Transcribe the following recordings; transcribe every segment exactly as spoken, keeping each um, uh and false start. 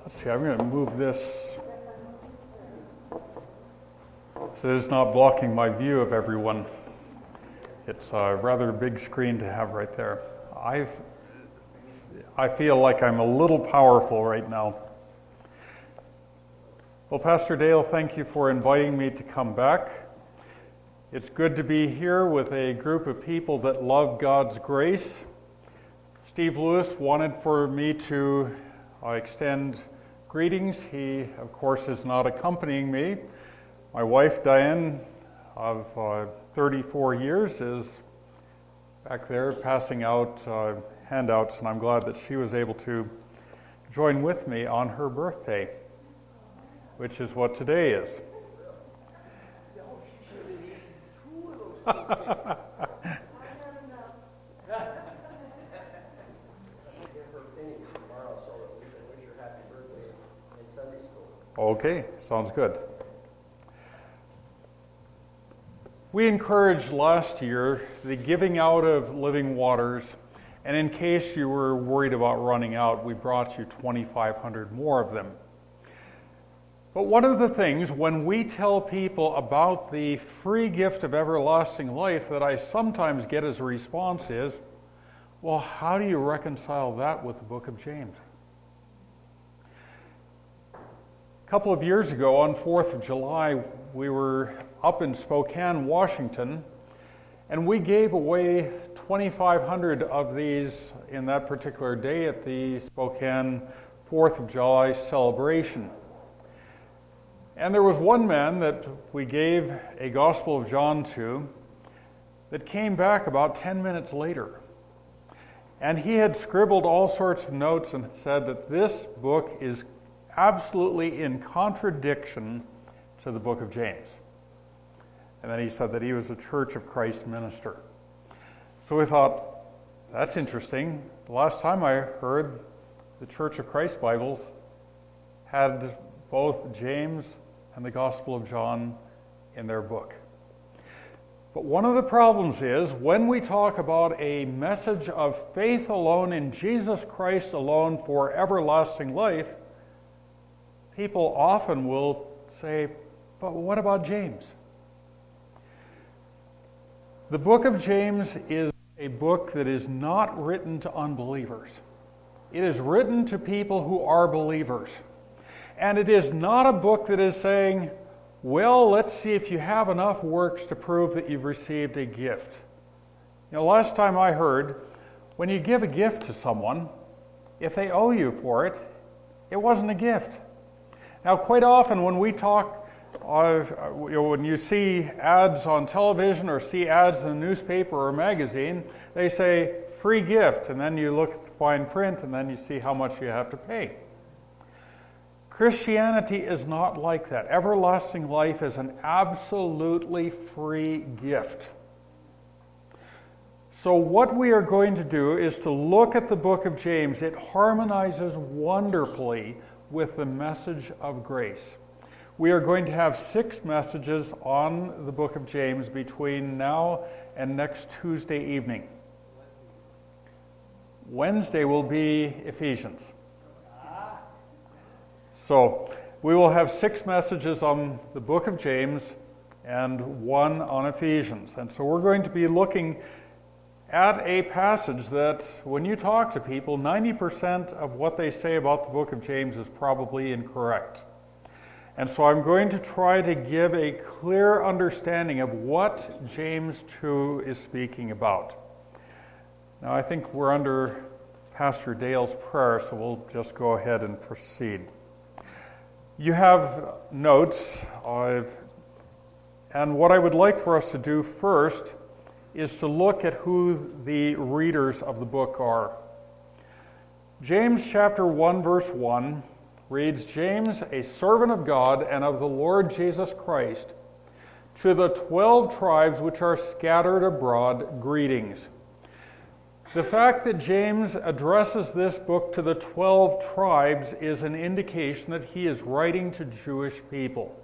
Let's see, I'm going to move this so that it's not blocking my view of everyone. It's a rather big screen to have right there. I I feel like I'm a little powerful right now. Well, Pastor Dale, thank you for inviting me to come back. It's good to be here with a group of people that love God's grace. Steve Lewis wanted for me to uh, extend greetings. He, of course, is not accompanying me. My wife, Diane, of uh, thirty-four years, is back there passing out uh, handouts, and I'm glad that she was able to join with me on her birthday, which is what today is. Okay, sounds good. We encouraged last year the giving out of living waters, and in case you were worried about running out, we brought you twenty-five hundred more of them. But one of the things when we tell people about the free gift of everlasting life that I sometimes get as a response is, well, how do you reconcile that with the book of James? A couple of years ago, on fourth of July, we were up in Spokane, Washington, and we gave away twenty-five hundred of these in that particular day at the Spokane fourth of July celebration. And there was one man that we gave a Gospel of John to that came back about ten minutes later. And he had scribbled all sorts of notes and said that this book is absolutely in contradiction to the book of James. And then he said that he was a Church of Christ minister. So we thought, that's interesting. The last time I heard, the Church of Christ Bibles had both James and the Gospel of John in their book. But one of the problems is when we talk about a message of faith alone in Jesus Christ alone for everlasting life, people often will say, but what about James? The book of James is a book that is not written to unbelievers. It is written to people who are believers. And it is not a book that is saying, well, let's see if you have enough works to prove that you've received a gift. You know, last time I heard, when you give a gift to someone, if they owe you for it, it wasn't a gift. Now, quite often when we talk, uh, you know, when you see ads on television or see ads in the newspaper or magazine, they say, free gift, and then you look at the fine print and then you see how much you have to pay. Christianity is not like that. Everlasting life is an absolutely free gift. So what we are going to do is to look at the book of James. It harmonizes wonderfully with the message of grace. We are going to have six messages on the book of James between now and next Tuesday evening. Wednesday will be Ephesians. So we will have six messages on the book of James and one on Ephesians. And so we're going to be looking at a passage that when you talk to people, ninety percent of what they say about the book of James is probably incorrect. And so I'm going to try to give a clear understanding of what James two is speaking about. Now I think we're under Pastor Dale's prayer, so we'll just go ahead and proceed. You have notes, uh, and what I would like for us to do first is to look at who the readers of the book are. James chapter one, verse one reads, James, a servant of God and of the Lord Jesus Christ, to the twelve tribes which are scattered abroad, greetings. The fact that James addresses this book to the twelve tribes is an indication that he is writing to Jewish people.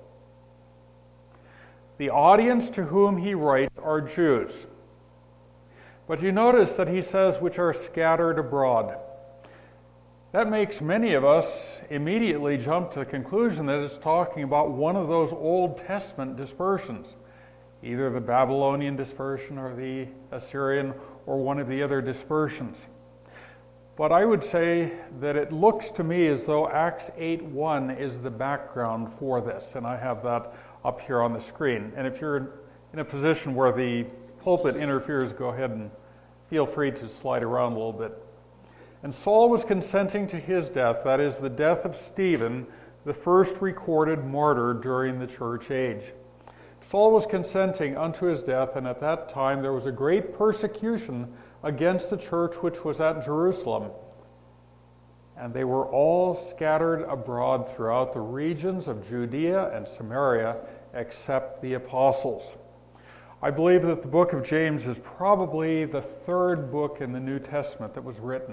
The audience to whom he writes are Jews. But you notice that he says, which are scattered abroad. That makes many of us immediately jump to the conclusion that it's talking about one of those Old Testament dispersions, either the Babylonian dispersion or the Assyrian or one of the other dispersions. But I would say that it looks to me as though Acts eight one is the background for this, and I have that up here on the screen. And if you're in a position where the pulpit interferes, go ahead and feel free to slide around a little bit. And Saul was consenting to his death, that is, the death of Stephen, the first recorded martyr during the church age. Saul was consenting unto his death, and at that time there was a great persecution against the church which was at Jerusalem. And they were all scattered abroad throughout the regions of Judea and Samaria, except the apostles. I believe that the book of James is probably the third book in the New Testament that was written.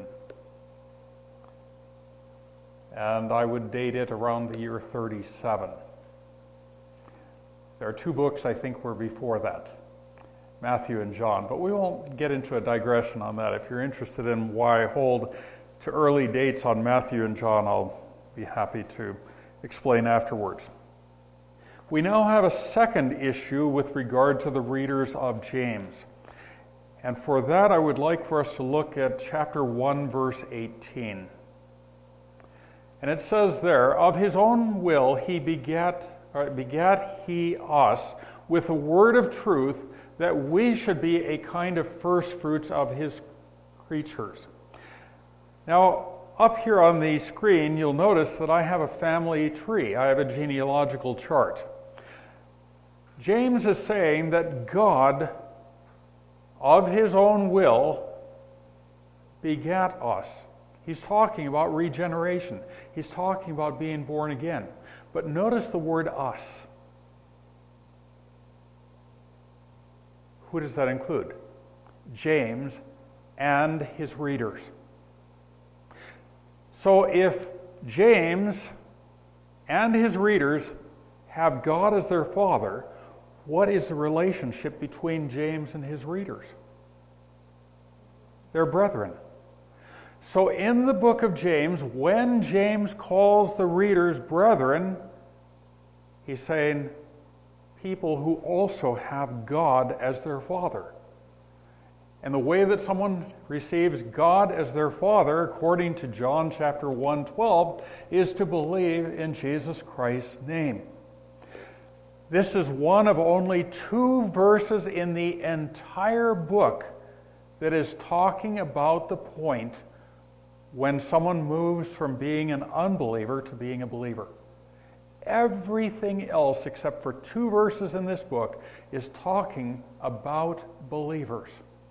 And I would date it around the year thirty-seven. There are two books I think were before that, Matthew and John, but we won't get into a digression on that. If you're interested in why I hold to early dates on Matthew and John, I'll be happy to explain afterwards. We now have a second issue with regard to the readers of James. And for that, I would like for us to look at chapter one, verse eighteen. And it says there, of his own will he begat, or begat he us with a word of truth, that we should be a kind of first fruits of his creatures. Now, up here on the screen, you'll notice that I have a family tree. I have a genealogical chart. James is saying that God, of his own will, begat us. He's talking about regeneration. He's talking about being born again. But notice the word us. Who does that include? James and his readers. So if James and his readers have God as their father, what is the relationship between James and his readers? They're brethren. So in the book of James, when James calls the readers brethren, he's saying people who also have God as their father. And the way that someone receives God as their father, according to John chapter one twelve, is to believe in Jesus Christ's name. This is one of only two verses in the entire book that is talking about the point when someone moves from being an unbeliever to being a believer. Everything else, except for two verses in this book, is talking about believers.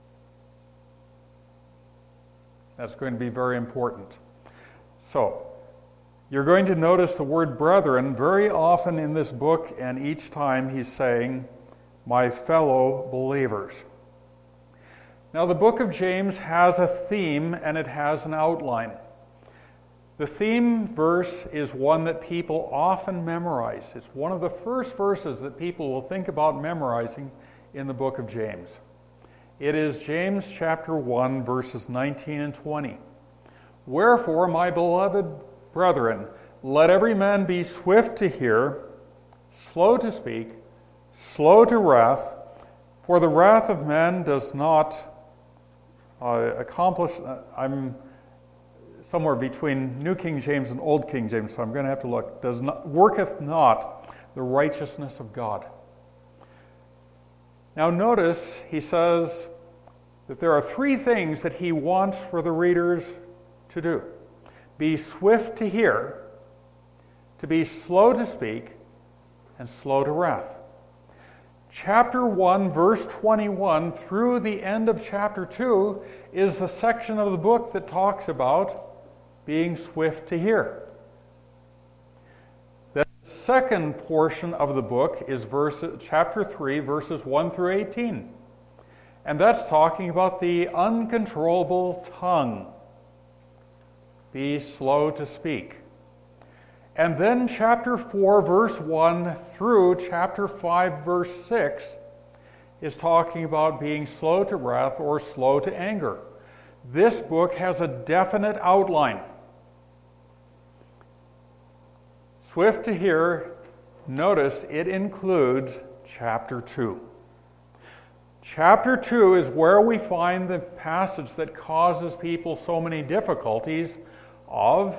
That's going to be very important. So, you're going to notice the word brethren very often in this book, and each time he's saying, my fellow believers. Now, the book of James has a theme and it has an outline. The theme verse is one that people often memorize. It's one of the first verses that people will think about memorizing in the book of James. It is James chapter one, verses nineteen and twenty. Wherefore, my beloved brethren, let every man be swift to hear, slow to speak, slow to wrath, for the wrath of man does not uh, accomplish... Uh, I'm somewhere between New King James and Old King James, so I'm going to have to look. Does not, worketh not the righteousness of God. Now notice, he says that there are three things that he wants for the readers to do. Be swift to hear, to be slow to speak, and slow to wrath. Chapter one, verse twenty-one, through the end of chapter two, is the section of the book that talks about being swift to hear. The second portion of the book is verse, chapter three, verses one through eighteen. And that's talking about the uncontrollable tongue. Be slow to speak. And then chapter four, verse one through chapter five, verse six is talking about being slow to wrath or slow to anger. This book has a definite outline. Swift to hear, notice it includes chapter two. Chapter two is where we find the passage that causes people so many difficulties of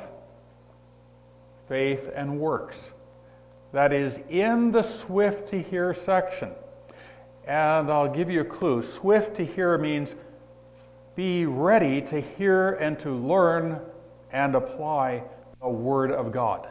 faith and works. That is in the swift to hear section. And I'll give you a clue. Swift to hear means be ready to hear and to learn and apply the Word of God.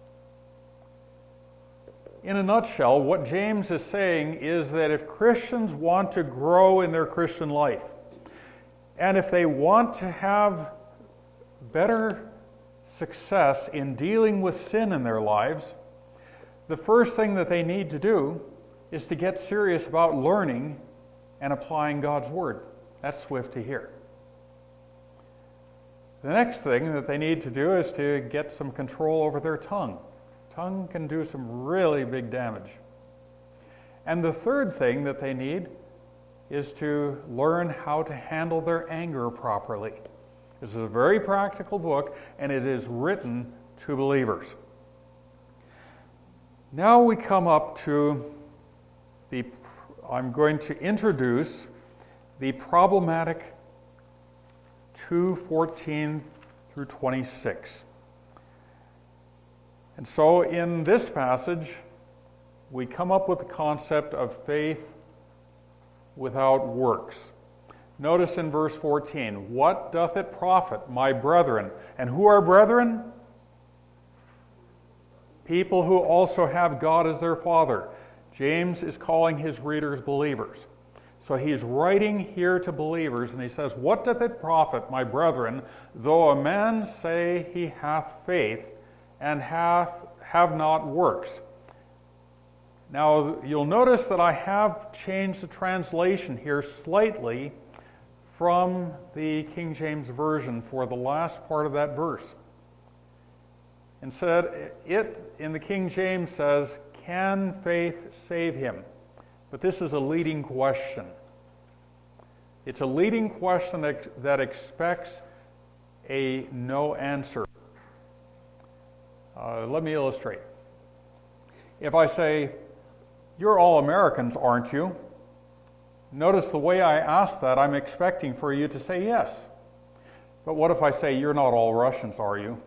In a nutshell, what James is saying is that if Christians want to grow in their Christian life, and if they want to have better success in dealing with sin in their lives, the first thing that they need to do is to get serious about learning and applying God's Word. That's swift to hear. The next thing that they need to do is to get some control over their tongue. Tongue can do some really big damage. And the third thing that they need is to learn how to handle their anger properly. This is a very practical book, and it is written to believers. Now we come up to the, I'm going to introduce the problematic two fourteen through twenty-six. And so in this passage, we come up with the concept of faith without works. Notice in verse fourteen, what doth it profit, my brethren? And who are brethren? People who also have God as their Father. James is calling his readers believers. So he's writing here to believers, and he says, what doth it profit, my brethren, though a man say he hath faith, and hath have not works? Now, you'll notice that I have changed the translation here slightly from the King James Version for the last part of that verse. Instead, it in the King James says, can faith save him? But this is a leading question. It's a leading question that, that expects a no answer. Uh, let me illustrate. If I say, you're all Americans, aren't you? Notice the way I ask that, I'm expecting for you to say yes. But what if I say, you're not all Russians, are you?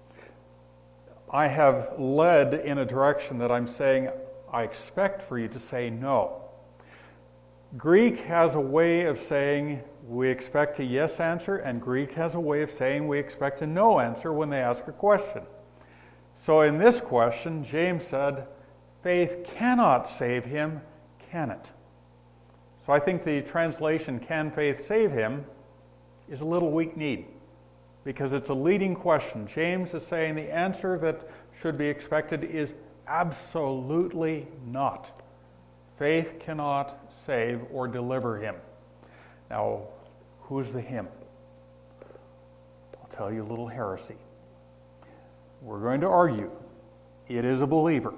I have led in a direction that I'm saying I expect for you to say no. Greek has a way of saying we expect a yes answer, and Greek has a way of saying we expect a no answer when they ask a question. So in this question, James said, faith cannot save him, can it? So I think the translation, can faith save him, is a little weak-kneed, because it's a leading question. James is saying the answer that should be expected is absolutely not. Faith cannot save or deliver him. Now, who's the him? I'll tell you a little heresy. We're going to argue it is a believer.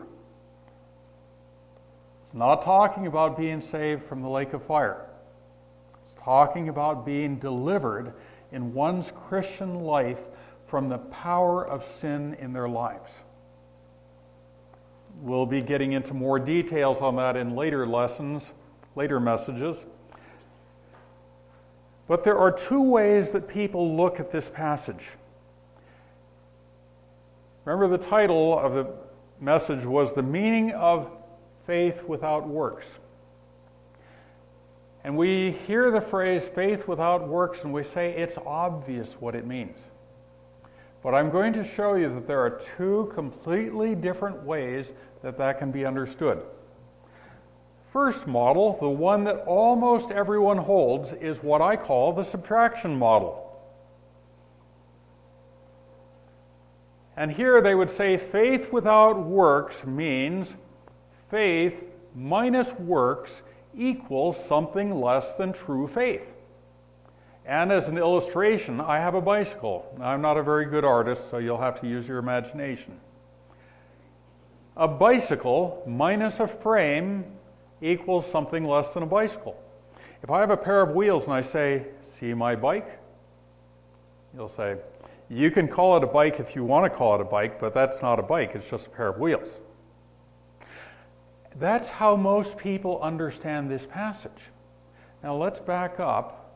It's not talking about being saved from the lake of fire. It's talking about being delivered in one's Christian life from the power of sin in their lives. We'll be getting into more details on that in later lessons, later messages. But there are two ways that people look at this passage. Remember, the title of the message was The Meaning of Faith Without Works. And we hear the phrase faith without works and we say it's obvious what it means. But I'm going to show you that there are two completely different ways that that can be understood. First model, the one that almost everyone holds, is what I call the subtraction model. And here they would say faith without works means faith minus works equals something less than true faith. And as an illustration, I have a bicycle. Now, I'm not a very good artist, so you'll have to use your imagination. A bicycle minus a frame equals something less than a bicycle. If I have a pair of wheels and I say, see my bike? You'll say, You can call it a bike if you want to call it a bike, but that's not a bike, it's just a pair of wheels. That's how most people understand this passage. Now let's back up.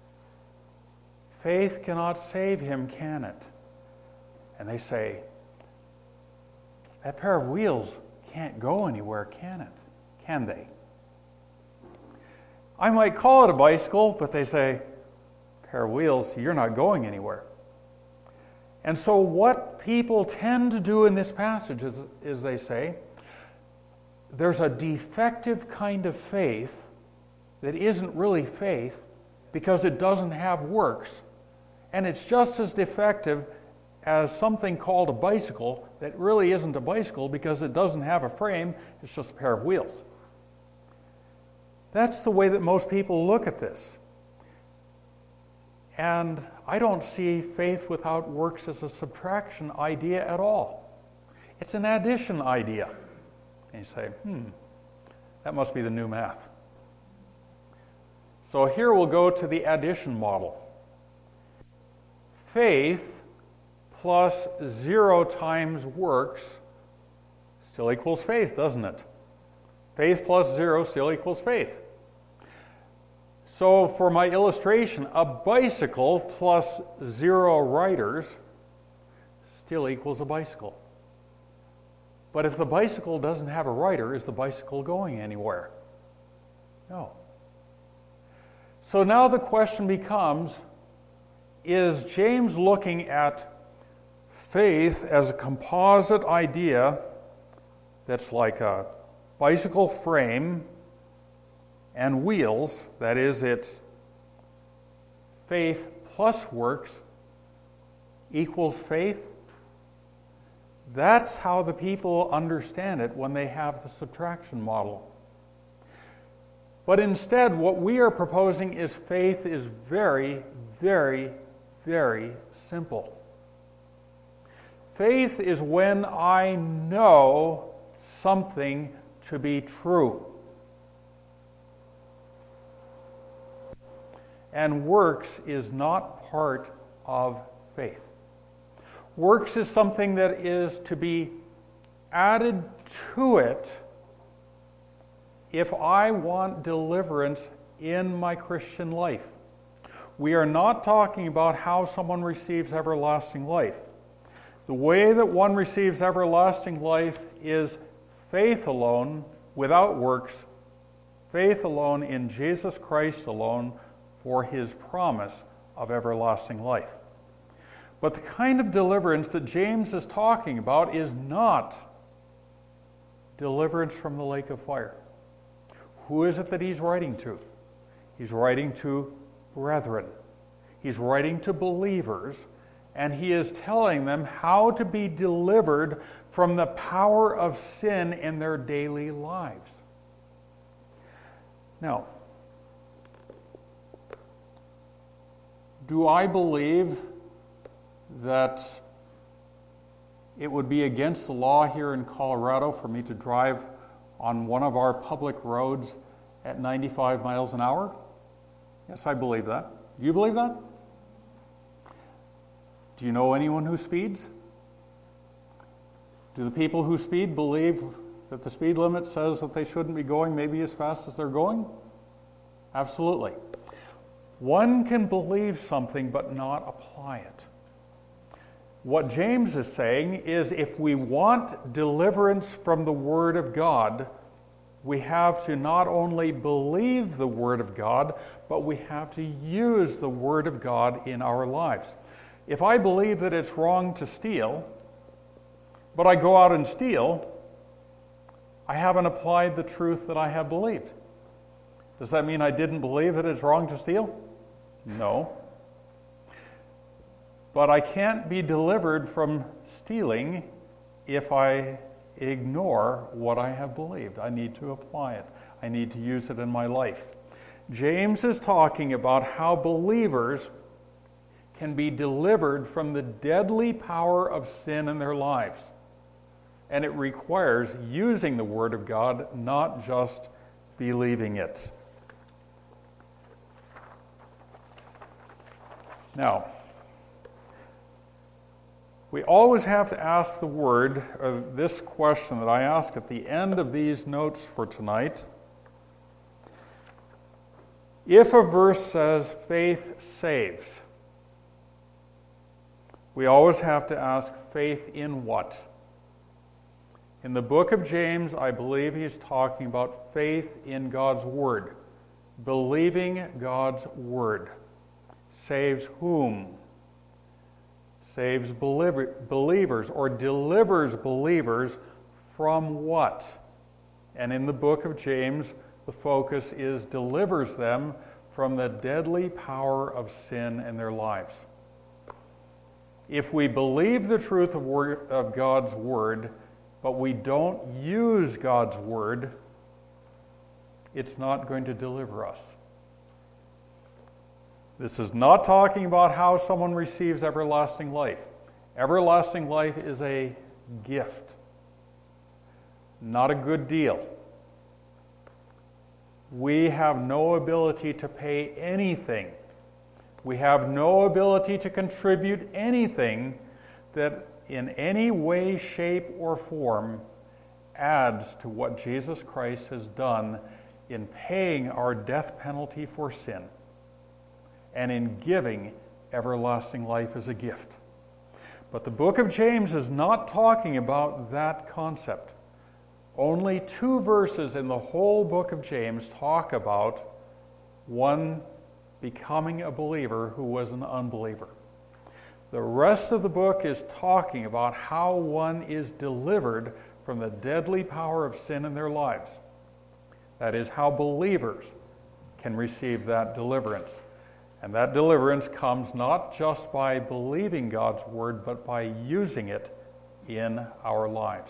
Faith cannot save him, can it? And they say, that pair of wheels can't go anywhere, can it? Can they? I might call it a bicycle, but they say, pair of wheels, you're not going anywhere. And so what people tend to do in this passage is, is they say, there's a defective kind of faith that isn't really faith because it doesn't have works. And it's just as defective as something called a bicycle that really isn't a bicycle because it doesn't have a frame, it's just a pair of wheels. That's the way that most people look at this. And I don't see faith without works as a subtraction idea at all. It's an addition idea. And you say, hmm, that must be the new math. So here we'll go to the addition model. Faith plus zero times works still equals faith, doesn't it? Faith plus zero still equals faith. So for my illustration, a bicycle plus zero riders still equals a bicycle. But if the bicycle doesn't have a rider, is the bicycle going anywhere? No. So now the question becomes, is James looking at faith as a composite idea that's like a bicycle frame and wheels, that is, it's faith plus works equals faith? That's how the people understand it when they have the subtraction model. But instead, what we are proposing is faith is very, very, very simple. Faith is when I know something to be true. And works is not part of faith. Works is something that is to be added to it if I want deliverance in my Christian life. We are not talking about how someone receives everlasting life. The way that one receives everlasting life is faith alone, without works, faith alone in Jesus Christ alone for his promise of everlasting life. But the kind of deliverance that James is talking about is not deliverance from the lake of fire. Who is it that he's writing to? He's writing to brethren. He's writing to believers, and he is telling them how to be delivered from the power of sin in their daily lives. Now, do I believe that it would be against the law here in Colorado for me to drive on one of our public roads at ninety-five miles an hour? Yes, I believe that. Do you believe that? Do you know anyone who speeds? Do the people who speed believe that the speed limit says that they shouldn't be going maybe as fast as they're going? Absolutely. One can believe something but not apply it. What James is saying is if we want deliverance from the Word of God, we have to not only believe the Word of God, but we have to use the Word of God in our lives. If I believe that it's wrong to steal, but I go out and steal, I haven't applied the truth that I have believed. Does that mean I didn't believe that it's wrong to steal? No. But I can't be delivered from stealing if I ignore what I have believed. I need to apply it. I need to use it in my life. James is talking about how believers can be delivered from the deadly power of sin in their lives. And it requires using the Word of God, not just believing it. Now, We always have to ask the word, or this question that I ask at the end of these notes for tonight. If a verse says faith saves, we always have to ask faith in what? In the book of James, I believe he's talking about faith in God's word. Believing God's word. Saves whom? Saves believer, believers or delivers believers from what? And in the book of James, the focus is delivers them from the deadly power of sin in their lives. If we believe the truth of, word, of God's word, but we don't use God's word, it's not going to deliver us. This is not talking about how someone receives everlasting life. Everlasting life is a gift, not a good deal. We have no ability to pay anything. We have no ability to contribute anything that in any way, shape, or form adds to what Jesus Christ has done in paying our death penalty for sin and in giving everlasting life as a gift. But the book of James is not talking about that concept. Only two verses in the whole book of James talk about one becoming a believer who was an unbeliever. The rest of the book is talking about how one is delivered from the deadly power of sin in their lives. That is, how believers can receive that deliverance. And that deliverance comes not just by believing God's word, but by using it in our lives.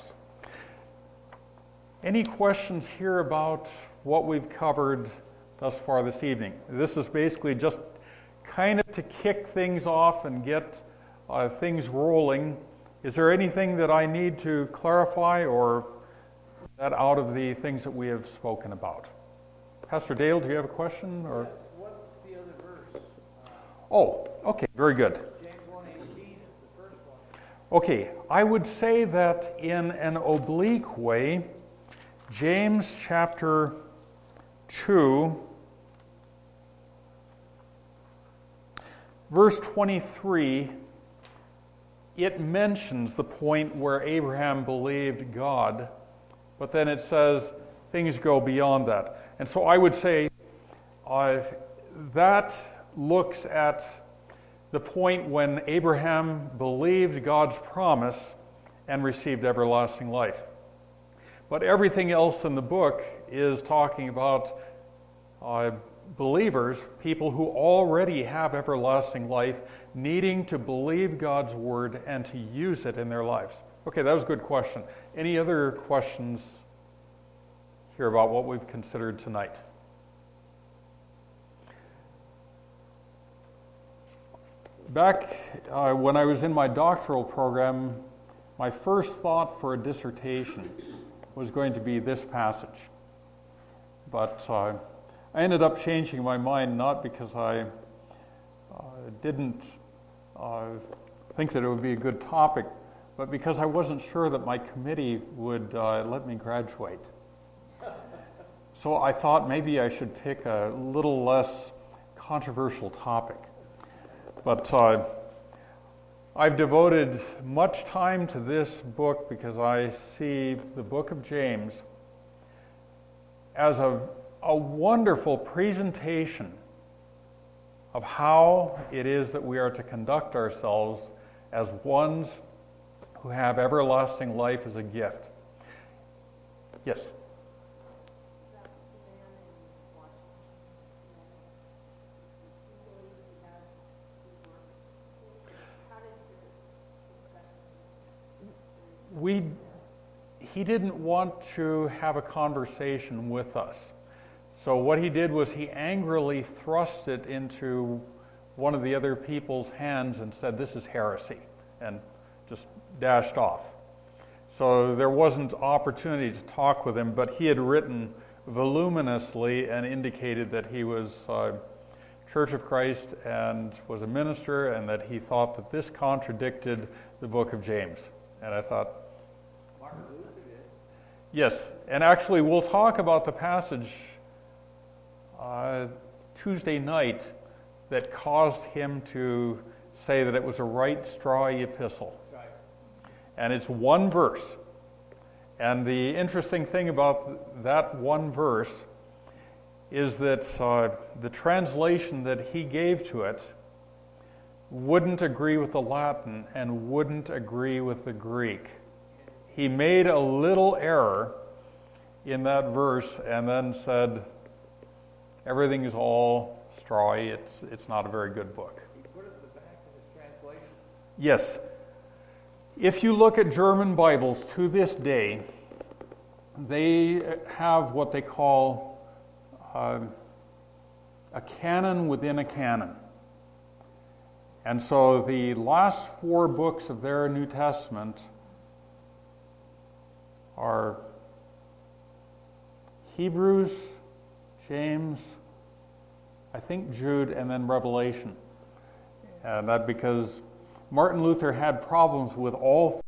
Any questions here about what we've covered thus far this evening? This is basically just kind of to kick things off and get uh, things rolling. Is there anything that I need to clarify, or that out of the things that we have spoken about? Pastor Dale, do you have a question? Or? Yes. What's the other verse? Uh, oh, okay, very good. James one eighteen is the first one. Okay, I would say that in an oblique way, James chapter two, verse twenty-three, it mentions the point where Abraham believed God, but then it says things go beyond that. And so I would say uh, that looks at the point when Abraham believed God's promise and received everlasting life. But everything else in the book is talking about uh, believers, people who already have everlasting life, needing to believe God's word and to use it in their lives. Okay, that was a good question. Any other questions here about what we've considered tonight? Back uh, when I was in my doctoral program, my first thought for a dissertation was going to be this passage. But uh, I ended up changing my mind, not because I uh, didn't uh, think that it would be a good topic, but because I wasn't sure that my committee would uh, let me graduate. So I thought maybe I should pick a little less controversial topic. But uh, I've devoted much time to this book because I see the book of James as a, a wonderful presentation of how it is that we are to conduct ourselves as ones who have everlasting life as a gift. Yes? We, he didn't want to have a conversation with us. So what he did was he angrily thrust it into one of the other people's hands and said, "This is heresy," and just dashed off. So there wasn't opportunity to talk with him, but he had written voluminously and indicated that he was uh, Church of Christ and was a minister, and that he thought that this contradicted the book of James. And I thought, Martin Luther did. yes, and actually we'll talk about the passage uh, Tuesday night that caused him to say that it was a right strawy epistle. Right. And it's one verse. And the interesting thing about that one verse is that uh, the translation that he gave to it wouldn't agree with the Latin and wouldn't agree with the Greek. He made a little error in that verse and then said, everything is all strawy, it's, it's not a very good book. He put it at the back of his translation. Yes. If you look at German Bibles to this day, they have what they call uh, a canon within a canon. And so the last four books of their New Testament are Hebrews, James, I think Jude, and then Revelation. And that because Martin Luther had problems with all